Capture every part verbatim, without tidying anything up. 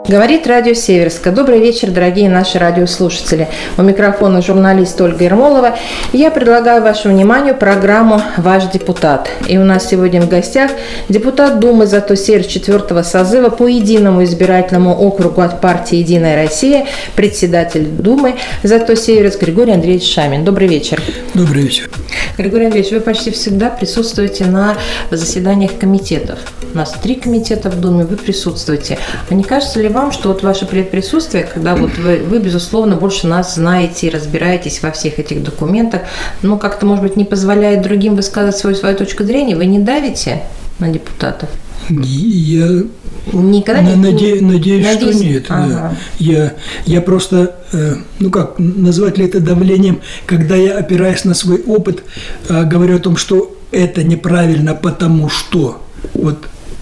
Говорит радио Северска. Добрый вечер, дорогие наши радиослушатели. У микрофона журналист Ольга Ермолова. Я предлагаю вашему вниманию программу «Ваш депутат». И у нас сегодня в гостях депутат Думы Зато Северск четвертого созыва по единому избирательному округу от партии «Единая Россия», председатель Думы Зато Северск Григорий Андреевич Шамин. Добрый вечер. Добрый вечер. Григорий Андреевич, вы почти всегда присутствуете на заседаниях комитетов. У нас три комитета в Думе, вы присутствуете. А не кажется ли вам, что вот ваше присутствие, когда вот вы, вы, безусловно, больше нас знаете и разбираетесь во всех этих документах, но как-то, может быть, не позволяет другим высказывать свою, свою точку зрения, вы не давите на депутатов? Я Никогда не... наде... надеюсь, Надеюсь, что нет. ага. Да. Я, я просто, ну как, назвать ли это давлением, когда я, опираясь на свой опыт, говорю о том, что это неправильно, потому что... Вот,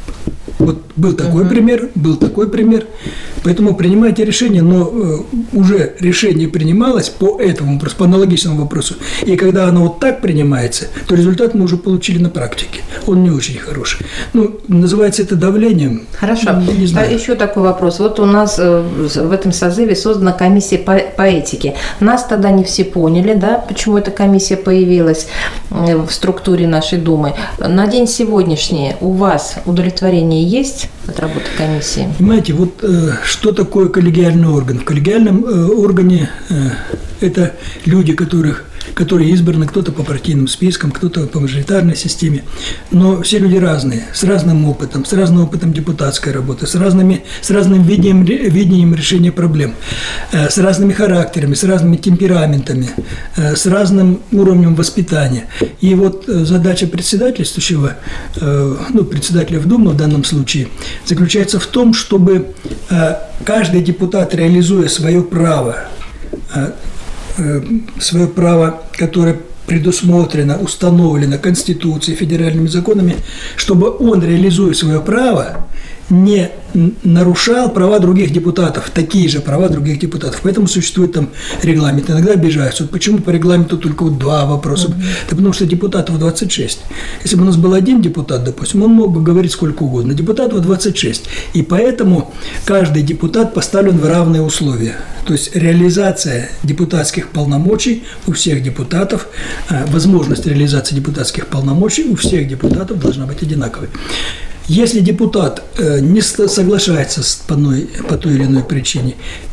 вот был такой uh-huh. пример, был такой пример. Поэтому принимайте решение, но э, уже решение принималось по этому вопросу, по аналогичному вопросу. И когда оно вот так принимается, то результат мы уже получили на практике. Он не очень хороший. Ну, называется это давлением. Хорошо. Не знаю. А еще такой вопрос. Вот у нас э, в этом созыве создана комиссия по, по этике. Нас тогда не все поняли, да, почему эта комиссия появилась э, в структуре нашей Думы. На день сегодняшний у вас удовлетворение есть от работы комиссии? Понимаете, вот э, что такое коллегиальный орган? В коллегиальном э, органе э, это люди, которых, которые избраны, кто-то по партийным спискам, кто-то по мажоритарной системе. Но все люди разные, с разным опытом, с разным опытом депутатской работы, с, разными, с разным видением, видением решения проблем, э, с разными характерами, с разными темпераментами, э, с разным уровнем воспитания. И вот э, задача председательствующего, э, ну, председателя в Думу в данном случае, заключается в том, чтобы э, каждый депутат, реализуя свое право, э, э, свое право, которое предусмотрено, установлено Конституцией, федеральными законами, чтобы он, реализуя свое право, не нарушал права других депутатов, такие же права других депутатов. Поэтому существует там регламент. Иногда обижаются. Вот почему по регламенту только вот два вопроса? Mm-hmm. Да потому что депутатов двадцать шесть. Если бы у нас был один депутат, допустим, он мог бы говорить сколько угодно. Депутатов двадцать шесть. И поэтому каждый депутат поставлен в равные условия. То есть реализация депутатских полномочий у всех депутатов, возможность реализации депутатских полномочий у всех депутатов должна быть одинаковой. Если депутат не соглашается по той, по той или иной причине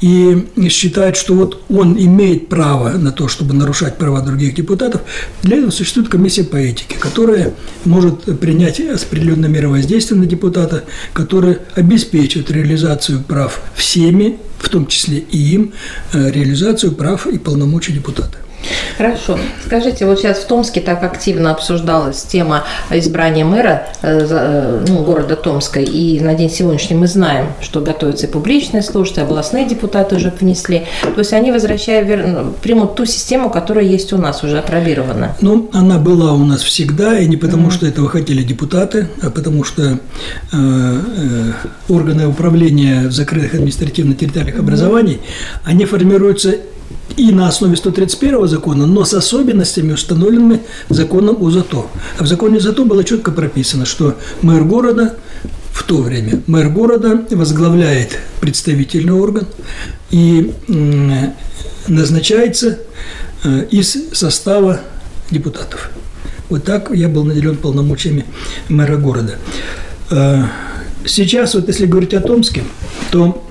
и считает, что вот он имеет право на то, чтобы нарушать права других депутатов, для этого существует комиссия по этике, которая может принять определенные меры воздействия на депутата, которые обеспечивают реализацию прав всеми, в том числе и им, реализацию прав и полномочий депутата. Хорошо. Скажите, вот сейчас в Томске так активно обсуждалась тема избрания мэра ну, города Томска, и на день сегодняшний мы знаем, что готовятся и публичные службы, и областные депутаты уже внесли. То есть они возвращают, примут ту систему, которая есть у нас, уже апробирована. Ну, она была у нас всегда, и не потому, mm-hmm. что этого хотели депутаты, а потому что э, э, органы управления в закрытых административно-территориальных mm-hmm. образований, они формируются и на основе сто тридцать первого закона, но с особенностями, установленными законом о ЗАТО. А в законе ЗАТО было четко прописано, что мэр города, в то время мэр города возглавляет представительный орган и назначается из состава депутатов. Вот так я был наделен полномочиями мэра города. Сейчас, вот если говорить о Томске, то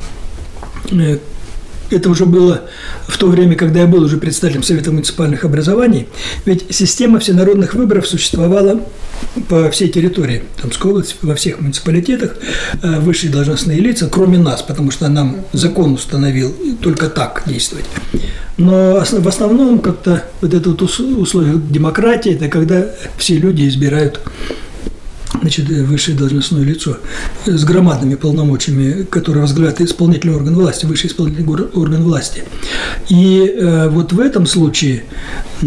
это уже было в то время, когда я был уже председателем Совета муниципальных образований, ведь система всенародных выборов существовала по всей территории Томской области, во всех муниципалитетах, высшие должностные лица, кроме нас, потому что нам закон установил только так действовать. Но в основном как-то вот это вот условие демократии, это когда все люди избирают, значит, высшее должностное лицо с громадными полномочиями, которые возглавляет исполнительный орган власти, высший исполнительный орган власти. И э, вот в этом случае э,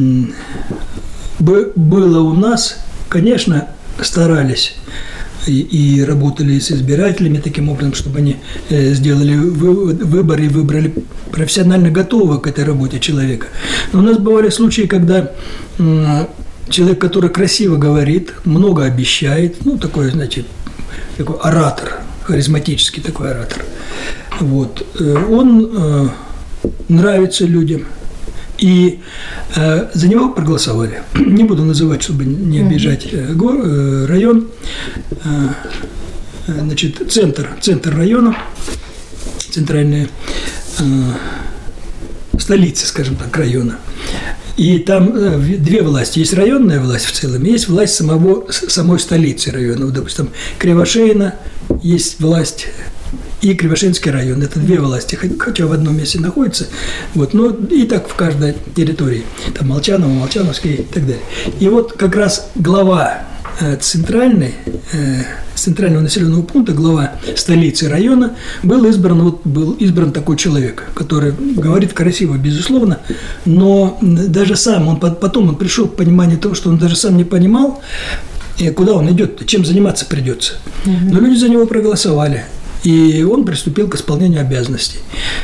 было у нас, конечно, старались и, и работали с избирателями таким образом, чтобы они э, сделали вы, выбор и выбрали профессионально готового к этой работе человека. Но у нас бывали случаи, когда э, человек, который красиво говорит, много обещает, ну, такой, значит, такой оратор, харизматический такой оратор, Вот. Он нравится людям. И э, за него проголосовали. Не буду называть, чтобы не обижать э, го, э, район. Э, значит, центр, центр района, центральная э, столица, скажем так, района. И там э, две власти. Есть районная власть в целом, есть власть самого, самой столицы района. Вот, допустим, Кривошеина есть власть и Кривошеинский район. Это две власти, хотя в одном месте находятся. Вот, но и так в каждой территории. Там Молчаново, Молчановский и так далее. И вот как раз глава э, центральной, э, центрального населенного пункта, глава столицы района, был избран, вот, был избран такой человек, который говорит красиво, безусловно, но даже сам, он потом он пришел к пониманию того, что он даже сам не понимал, куда он идет, чем заниматься придется. Но люди за него проголосовали. И он приступил к исполнению обязанностей.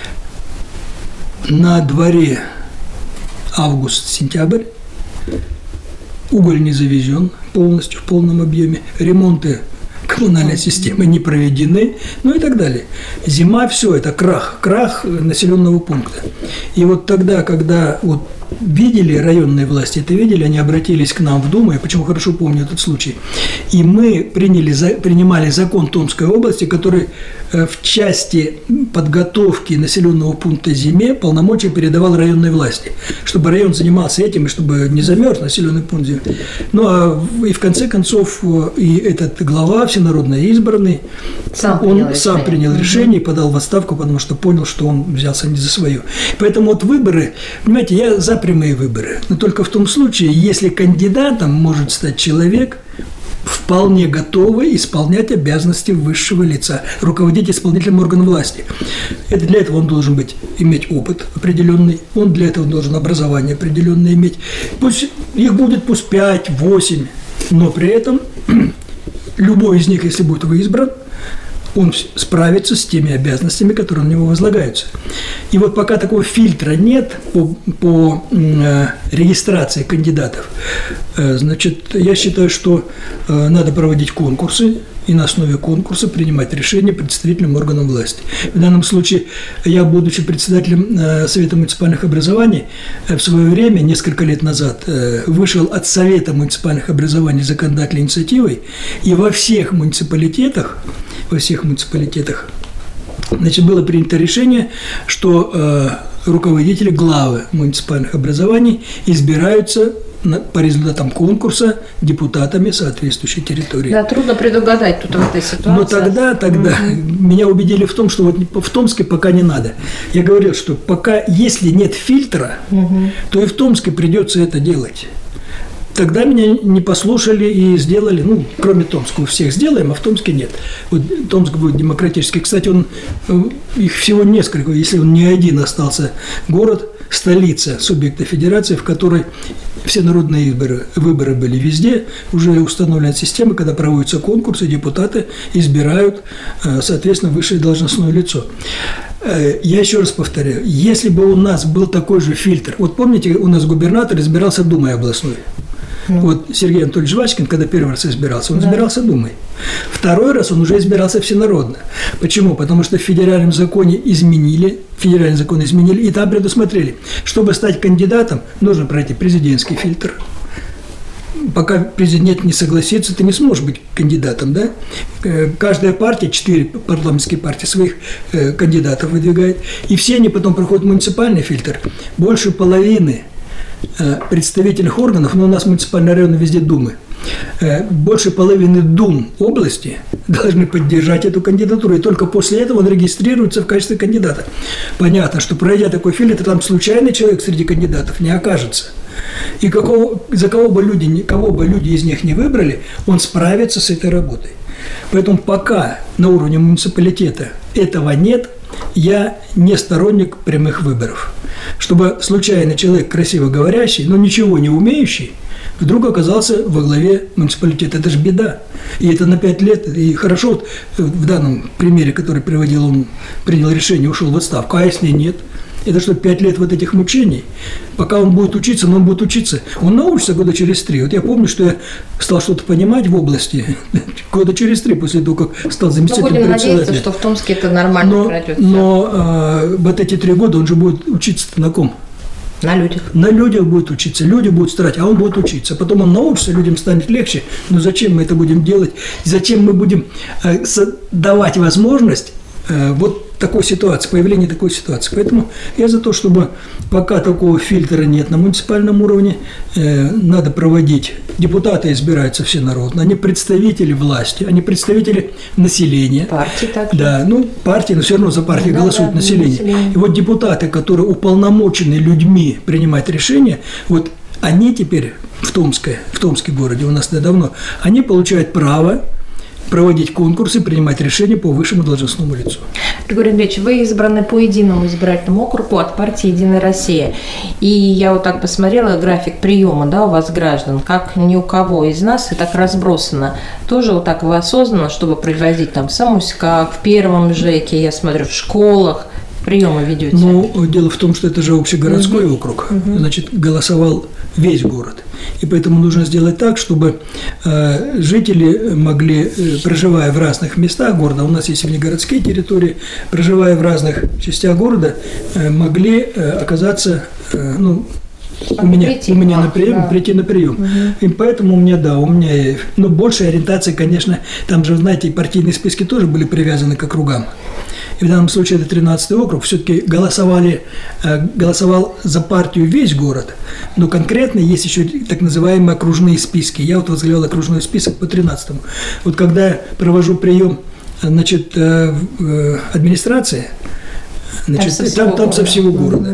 На дворе август-сентябрь, уголь не завезен полностью, в полном объеме, ремонты коммунальной системы не проведены, ну и так далее. Зима, все, это крах, крах населенного пункта. И вот тогда, когда вот видели районные власти, это видели, они обратились к нам в Думу, я почему хорошо помню этот случай, и мы приняли, принимали закон Томской области, который в части подготовки населенного пункта зиме полномочия передавал районной власти, чтобы район занимался этим, и чтобы не замерз населенный пункт зимы. Ну, а и в конце концов, и этот глава всенародно избранный, сам он принял сам решение. принял решение и подал в отставку, потому что понял, что он взялся не за свое. Поэтому вот выборы, понимаете, я за прямые выборы, но только в том случае, если кандидатом может стать человек, вполне готовы исполнять обязанности высшего лица, руководить исполнительным органом власти. Это для этого он должен быть, иметь опыт определенный, он для этого должен образование определенное иметь. Пусть их будет пусть пять, восемь, но при этом любой из них, если будет избран, он справится с теми обязанностями, которые на него возлагаются. И вот пока такого фильтра нет по, по э, регистрации кандидатов, э, значит, я считаю, что э, надо проводить конкурсы и на основе конкурса принимать решения представительным органам власти. В данном случае я, будучи председателем э, Совета муниципальных образований, э, в свое время, несколько лет назад, э, вышел от Совета муниципальных образований законодательной инициативой, и во всех муниципалитетах во всех муниципалитетах, значит, было принято решение, что э, руководители, главы муниципальных образований избираются на, по результатам конкурса депутатами соответствующей территории. Да, трудно предугадать тут в этой ситуации. Но тогда, тогда mm-hmm. меня убедили в том, что вот в Томске пока не надо. Я говорил, что пока, если нет фильтра, mm-hmm. то и в Томске придется это делать. Тогда меня не послушали и сделали, ну, кроме Томска, у всех сделаем, а в Томске нет. Вот Томск будет демократический. Кстати, он, их всего несколько, если он не один остался город, столица субъекта федерации, в которой все народные выборы, выборы были везде, уже установлена система, когда проводятся конкурсы, депутаты избирают, соответственно, высшее должностное лицо. Я еще раз повторяю, если бы у нас был такой же фильтр, вот помните, у нас губернатор избирался Думой областной. Mm. Вот Сергей Анатольевич Жвачкин, когда первый раз избирался, он да. избирался Думой. Второй раз он уже избирался всенародно. Почему? Потому что в федеральном законе изменили, федеральный закон изменили, и там предусмотрели, чтобы стать кандидатом, нужно пройти президентский фильтр. Пока президент не согласится, ты не сможешь быть кандидатом, да? Каждая партия, четыре парламентские партии своих э, кандидатов выдвигает, и все они потом проходят муниципальный фильтр. Больше половины э, представительных органов, но у нас муниципальные районы везде думы, э, больше половины дум области должны поддержать эту кандидатуру, и только после этого он регистрируется в качестве кандидата. Понятно, что пройдя такой фильтр, там случайный человек среди кандидатов не окажется. И какого, за кого бы, люди, кого бы люди из них не выбрали, он справится с этой работой. Поэтому пока на уровне муниципалитета этого нет, я не сторонник прямых выборов. Чтобы случайный человек, красиво говорящий, но ничего не умеющий, вдруг оказался во главе муниципалитета. Это же беда. И это на пять лет. И хорошо, вот в данном примере, который приводил, он принял решение, ушел в отставку. А если нет? Это что, пять лет вот этих мучений? Пока он будет учиться, но он будет учиться. Он научится года через три. Вот я помню, что я стал что-то понимать в области года через три, после того, как стал заместителем председателя. председателя. Будем надеяться, что в Томске это нормально но, пройдет. Но а, вот эти три года он же будет учиться на ком? На людях. На людях будет учиться, люди будут старать, а он будет учиться. Потом он научится, людям станет легче. Но зачем мы это будем делать? Зачем мы будем э, давать возможность э, вот такой ситуации, появления такой ситуации? Поэтому я за то, чтобы пока такого фильтра нет на муниципальном уровне, э, надо проводить. Депутаты избираются всенародно, они представители власти, они представители населения. Партии также. Да, ну партии, но все равно за партию да, голосует да, население. население. И вот депутаты, которые уполномочены людьми принимать решения, вот они теперь в Томске, в Томске городе, у нас давно, они получают право проводить конкурсы, принимать решения по высшему должностному лицу. Григорий Андреевич, вы избраны по единому избирательному округу от партии «Единая Россия». И я вот так посмотрела график приема, да, у вас граждан, как ни у кого из нас, и так разбросано. Тоже вот так вы осознанно, чтобы привозить там в Самуськах, в первом ЖЭКе, я смотрю, в школах, приемы ведете? Ну, дело в том, что это же общегородской угу. округ, угу. значит, голосовал весь город. И поэтому нужно сделать так, чтобы э, жители могли, э, проживая в разных местах города, у нас есть внегородские территории, проживая в разных частях города, э, могли э, оказаться, э, ну, у меня, прийти, у меня на прием, да. прийти на прием. Угу. И поэтому у меня, да, у меня, ну, большая ориентация, конечно, там же, знаете, партийные списки тоже были привязаны к округам. И в данном случае это тринадцатый округ, все-таки голосовали, голосовал за партию весь город, но конкретно есть еще так называемые окружные списки. Я вот возглавлял окружной список по тринадцатому. Вот когда я провожу прием, значит, в администрации, значит, там, со там, там со всего города.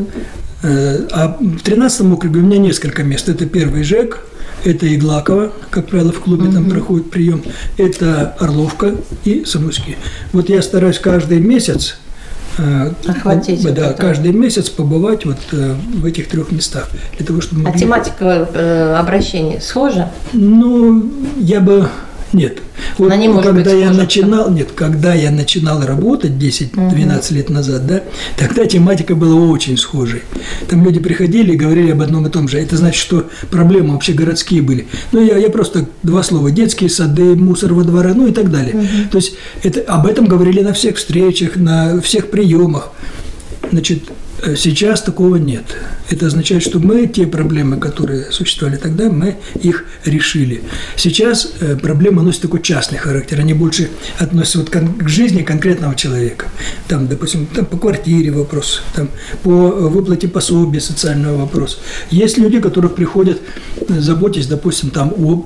А в тринадцатом округе у меня несколько мест. Это первый ЖЭК, это Иглаково, как правило, в клубе там проходит прием, это Орловка и Самуськи. Вот я стараюсь каждый месяц, охватить да, вот это. каждый месяц побывать вот в этих трех местах. Для того, чтобы а могли... тематика э, обращений схожа? Ну, я бы... Нет. Вот не может когда быть я схожа, начинал, нет, когда я начинал работать десять-двенадцать угу. лет назад, да, тогда тематика была очень схожей. Там люди приходили и говорили об одном и том же. Это значит, что проблемы общегородские были. Ну, я, я просто два слова: детские сады, мусор во дворах, ну и так далее. Угу. То есть это, об этом говорили на всех встречах, на всех приемах. Значит, сейчас такого нет. Это означает, что мы те проблемы, которые существовали тогда, мы их решили. Сейчас проблемы носят такой частный характер. Они больше относятся вот к жизни конкретного человека. Там, допустим, там по квартире вопрос, там по выплате пособия социального вопрос. Есть люди, которые приходят, заботясь, допустим, там о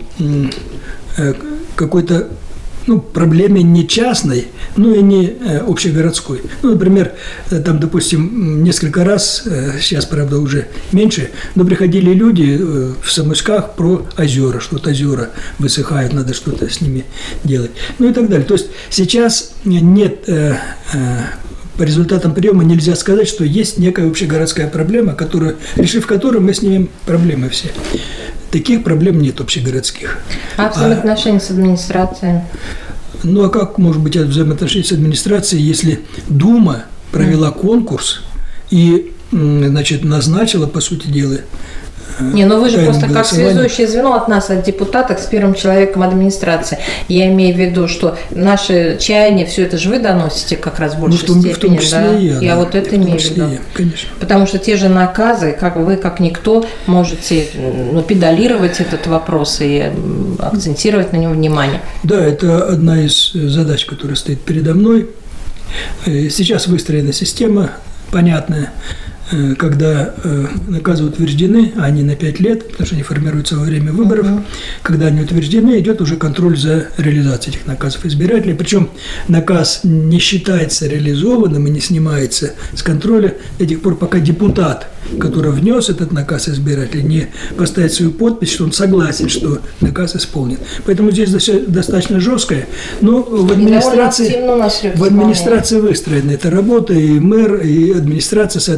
какой-то, ну, проблеме не частной, но и не э, общегородской. Ну, например, э, там, допустим, несколько раз, э, сейчас, правда, уже меньше, но приходили люди э, в Самуськах про озера, что вот озера высыхают, надо что-то с ними делать, ну и так далее. То есть сейчас нет, э, э, по результатам приема нельзя сказать, что есть некая общегородская проблема, которую, решив которую, мы снимем проблемы все. Таких проблем нет общегородских. А взаимоотношения а, с администрацией? Ну, а как может быть взаимоотношения с администрацией, если Дума провела mm. конкурс и, значит, назначила, по сути дела, Не, ну вы же просто как связующее звено от нас, от депутатов, с первым человеком администрации. Я имею в виду, что наши чаяния, все это же вы доносите как раз в большей ну, в том, степени. в том числе да? я. Я да, вот это имею в виду. Я, конечно. Потому что те же наказы, как вы, как никто, можете ну, педалировать этот вопрос и акцентировать на нем внимание. Да, это одна из задач, которая стоит передо мной. Сейчас выстроена система понятная, когда э, наказы утверждены, они на пять лет, потому что они формируются во время выборов, uh-huh. когда они утверждены, идет уже контроль за реализацией этих наказов избирателей. Причем наказ не считается реализованным и не снимается с контроля до тех пор, пока депутат, который внес этот наказ избирателей, не поставит свою подпись, что он согласен, что наказ исполнен. Поэтому здесь достаточно жесткое, но в администрации, в администрации выстроена эта работа, и мэр, и администрация, соответственно,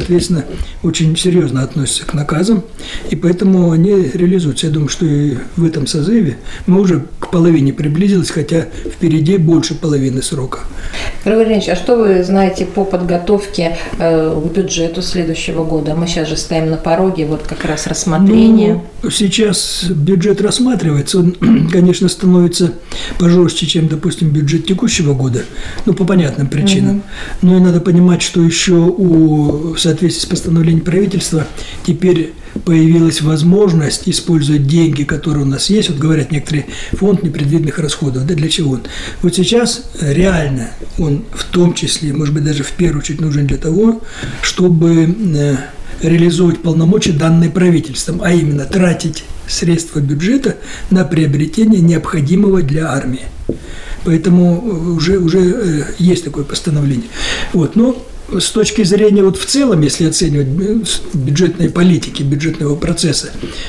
конечно, очень серьезно относятся к наказам, и поэтому они реализуются. Я думаю, что и в этом созыве мы уже к половине приблизились, хотя впереди больше половины срока. Григорий Ильич, а что вы знаете по подготовке э, к бюджету следующего года? Мы сейчас же стоим на пороге, вот как раз рассмотрение. Ну, сейчас бюджет рассматривается, он, конечно, становится пожестче, чем, допустим, бюджет текущего года, ну, по понятным причинам. Угу. Но и надо понимать, что еще у, в соответствии с постановлением правительства теперь появилась возможность использовать деньги, которые у нас есть. Вот говорят некоторые, фонд непредвиденных расходов. Да для чего он? Вот сейчас реально он в том числе, может быть, даже в первую очередь нужен для того, чтобы реализовывать полномочия, данные правительством, а именно тратить средства бюджета на приобретение необходимого для армии. Поэтому уже, уже есть такое постановление. Вот, но с точки зрения вот в целом, если оценивать бюджетной политики, бюджетного процесса,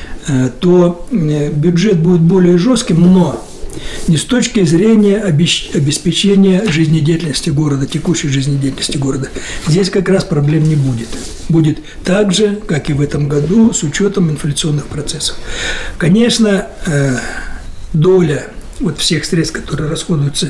то бюджет будет более жестким, но не с точки зрения обеспечения жизнедеятельности города, текущей жизнедеятельности города. Здесь как раз проблем не будет. Будет так же, как и в этом году, с учетом инфляционных процессов. Конечно, доля вот всех средств, которые расходуются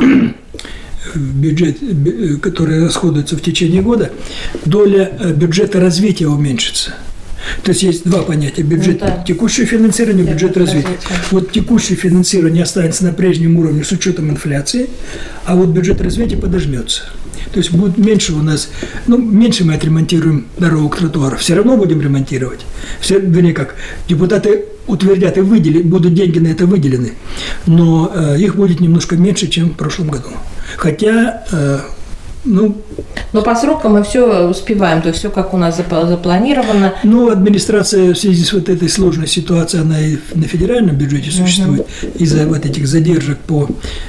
в бюджет, которые расходуются в течение года, доля бюджета развития уменьшится. То есть есть два понятия: бюджет ну, да. текущего финансирования, бюджет развития. развития. Вот текущее финансирование останется на прежнем уровне с учетом инфляции, а вот бюджет развития подожмется. То есть будет меньше у нас, ну, меньше мы отремонтируем дорог, тротуаров, все равно будем ремонтировать. Все, вернее, как, депутаты утвердят и выделят, будут деньги на это выделены, но э, их будет немножко меньше, чем в прошлом году. Хотя, э, ну… Но по срокам мы все успеваем, то есть все как у нас запланировано. Ну, администрация в связи с вот этой сложной ситуацией, она и на федеральном бюджете существует, uh-huh. из-за вот этих задержек по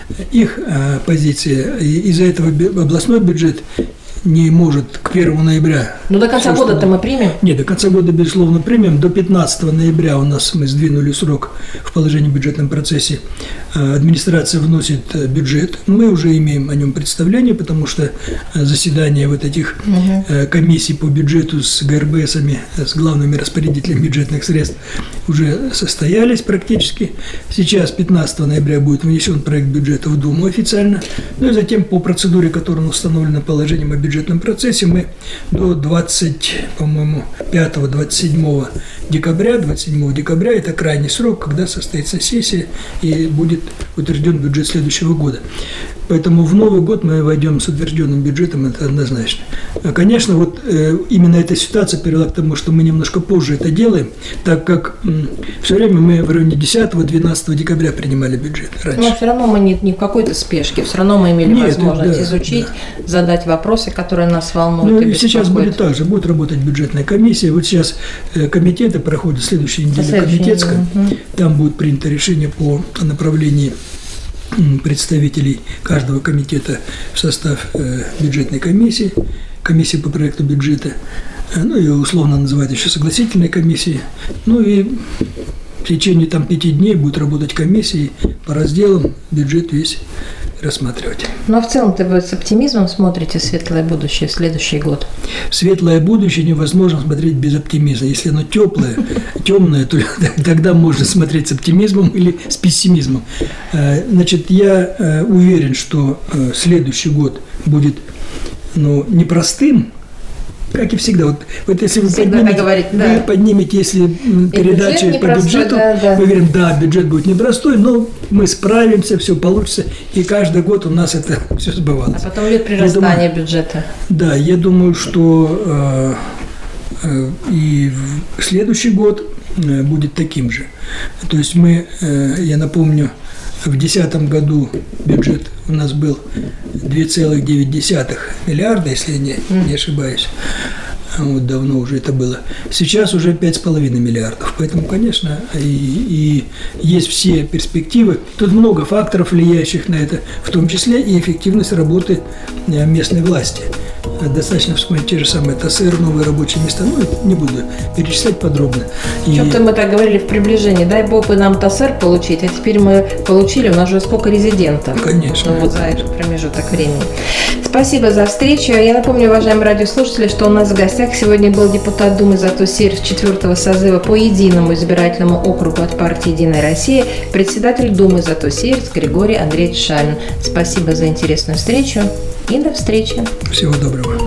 их э, позиции, и из-за этого областной бюджет не может к первому ноября. Ну, до конца года-то что... мы примем? Нет, до конца года, безусловно, примем. До пятнадцатого ноября у нас мы сдвинули срок в положении бюджетном процессе. Администрация вносит бюджет. Мы уже имеем о нем представление, потому что заседания вот этих угу. комиссий по бюджету с ГРБСами, с главными распорядителями бюджетных средств уже состоялись практически. Сейчас, пятнадцатого ноября, будет внесен проект бюджета в Думу официально. Ну и затем по процедуре, которая установлена положением о бюджетном процессе, мы до двадцать, по-моему, пятого - двадцать седьмого декабря, двадцать седьмого декабря, это крайний срок, когда состоится сессия и будет утвержден бюджет следующего года. Поэтому в Новый год мы войдем с утвержденным бюджетом, это однозначно. Конечно, вот э, именно эта ситуация привела к тому, что мы немножко позже это делаем, так как м, все время мы в районе десятого-двенадцатого декабря принимали бюджет раньше. Но все равно мы не, не в какой-то спешке, все равно мы имели Нет, возможность да, изучить, да. задать вопросы, которые нас волнуют. Ну, и сейчас будет так же, будет работать бюджетная комиссия. Вот сейчас э, комитеты проходят, следующей неделе комитетская, угу. там будет принято решение по направлению представителей каждого комитета в состав э, бюджетной комиссии, комиссии по проекту бюджета, э, ну и условно называют еще согласительной комиссией. Ну и в течение там пяти дней будет работать комиссия по разделам бюджет весь рассматривать. Ну а в целом-то вы с оптимизмом смотрите в светлое будущее, в следующий год? Светлое будущее невозможно смотреть без оптимизма. Если оно теплое, темное, то тогда можно смотреть с оптимизмом или с пессимизмом. Значит, я уверен, что следующий год будет, ну, непростым, как и всегда. Вот, вот если вы поднимете, говорить, да. вы поднимете, если передачи по бюджету, да, да. мы говорим, да, бюджет будет непростой, но мы справимся, все получится, и каждый год у нас это все сбывалось. А потом идет прирастание думаю, бюджета. Да, я думаю, что э, э, и в следующий год э, будет таким же. То есть мы, э, я напомню, в две тысячи десятом году бюджет у нас был два целых девять десятых миллиарда, если я не, не ошибаюсь. Вот давно уже это было. Сейчас уже пять с половиной миллиардов. Поэтому, конечно, и, и есть все перспективы. Тут много факторов, влияющих на это, в том числе и эффективность работы местной власти. достаточно вспомнить те же самые ТАСЭР, новые рабочие места. Ну, не буду перечислять подробно. И... Что-то мы так говорили в приближении. Дай бог бы нам ТАСЭР получить, а теперь мы получили, у нас же сколько резидентов. Конечно. Ну, вот за этот промежуток времени. Спасибо за встречу. Я напомню, уважаемые радиослушатели, что у нас в гостях сегодня был депутат Думы Зато-Сирс четвертого созыва по единому избирательному округу от партии «Единая Россия», председатель Думы Зато-Сирс Григорий Андреевич Шалин. Спасибо за интересную встречу и до встречи. Всего доброго.